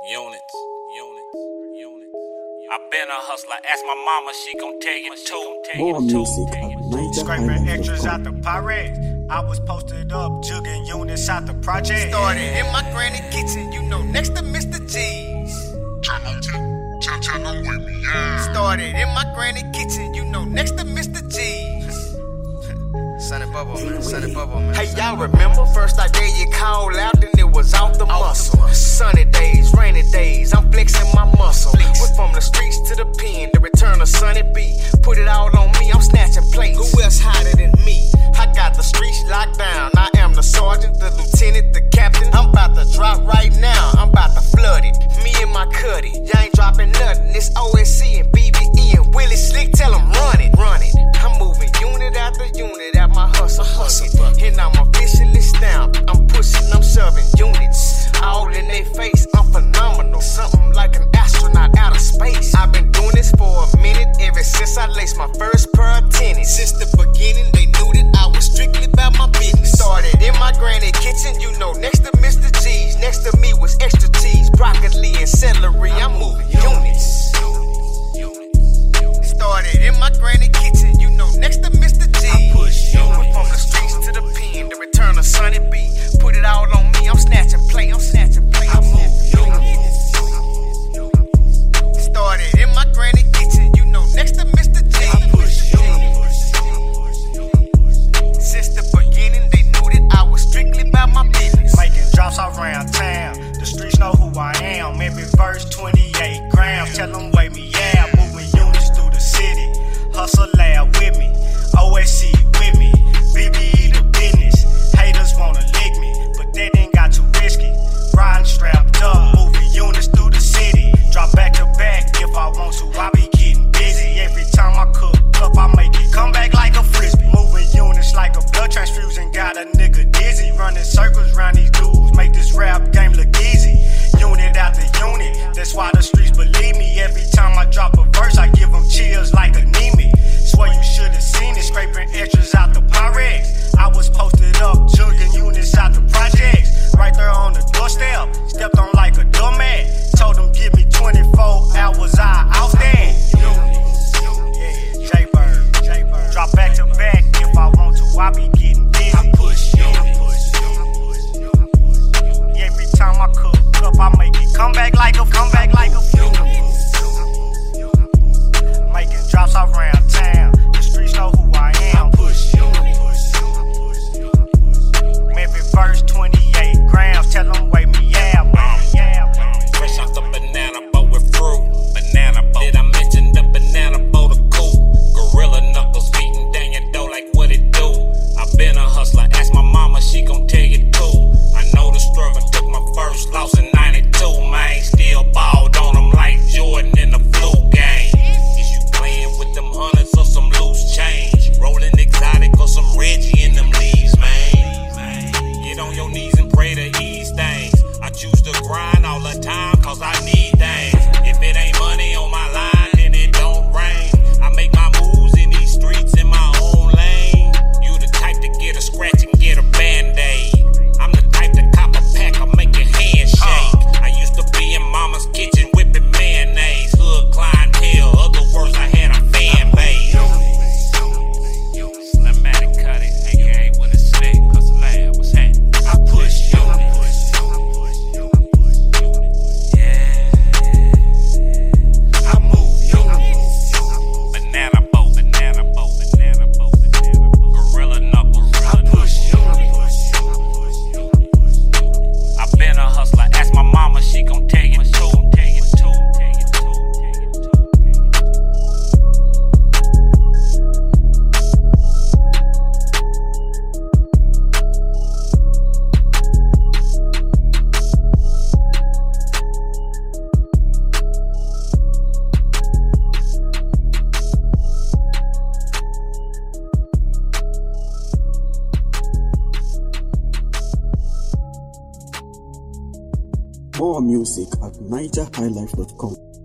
Units. I been a hustler, ask my mama, she gon' tell you too. More music at Scraping extras out NigerHighlife.com. the Pyrex. I was posted up, jugging units out the project. Started in my granny kitchen, you know, next to Mr. G's. Started in my granny kitchen, you know, next to Mr. G's. Sunny Bubble, man. Hey, y'all remember? First I gave you call out, then it was off the muscle. Sunny days, rainy days, I'm flexing my muscle. Went from the streets to the pen, the return of Sunny B. Put it all on me, I'm snatching plates. Who else hotter than me? I got the streets locked down. I am the sergeant, the lieutenant, the captain. I'm about to drop right now, I'm about to flood it. Me and my cuddy, y'all ain't dropping nothing. It's OSC and BBE and Willie Slick, tell them run it. I'm moving unit after unit at my hustle bucket. And I'm officially stamped, I'm pushing, I'm serving units. All in their face, I'm phenomenal. Something like an astronaut out of space. I've been doing this for a minute, ever since I laced my first pair of tennis. Since the beginning, they knew that I was strictly about my business. Started in my granny kitchen, you know, next to Mr. G's. Next to me was extra cheese, broccoli, and celery. I'm moving units. Started in my granny kitchen, you know, next to Mr. G. Went from the streets to the pen, the return of Sunny B. Put it all on me, I'm snatching play, I move units. Started in my granny kitchen, you know, next to Mr. G. Since the beginning, they knew that I was strictly about my business. Making drops all around town. The streets know who I am. Every verse 28 grams. Tell them weigh me out. Moving units through the city. Hustle lab with me. OSC with me. BBE the business. Haters wanna lick me, but that ain't got too risky. Riding strapped up. Moving units through the city. Drop back to back if I want to. I be getting busy. Every time I cook up, I make it come back like a frisbee. Moving units like a blood transfusion. Got a nigga dizzy. Running circles round these dudes. Make this rap game look easy. Unit after unit. That's why the streets believe me. Every time I drop a verse, I give them chills like anemic. Swear you should've seen it. Scraping extras out the Pyrex. I was posted up, jugging units out the projects. Right there on the doorstep. Stepped on like a doormat. Told them give me 24 hours, I out there. Yeah, J-Bird. Drop back to back if I want to. I be getting busy. I push every time I cook up, I make it come back like a making drops all around town. The streets know who I am. Every verse 28 grams. Tell them weigh me out. Fresh off the banana boat with fruit. Banana boat. Did I mention the banana boat of cool? Gorilla knuckles beating down your door like what it do. I been a hustler, ask my mama, she gon' tell you too. I know the struggle, took my first loss in 92, man. Still balled on them like Jordan in the flu game. Is you playing with them hundreds or some loose change? Rolling exotic or some Reggie in them leaves, man. Get on your knees and pray to ease things. I choose to grind all the time cause I need things. If it ain't money on my line, then it don't rain. I make my moves in these streets in my own lane. You the type to get a scratch and get a band-aid. I'm the type to cop a pack or make your hand shake. I used to be in mama's kitchen whipping mayonnaise. Hood clientele, other words I had a fan base. Slimmatic Cuddy, aka Willie Slick, cause the lab was happening. I push units. Yeah. I move units. Banana boat. Gorilla knuckles. I push units. I been a hustler, ask my mama, she gon' tell you too. More music at NigerHighlife.com.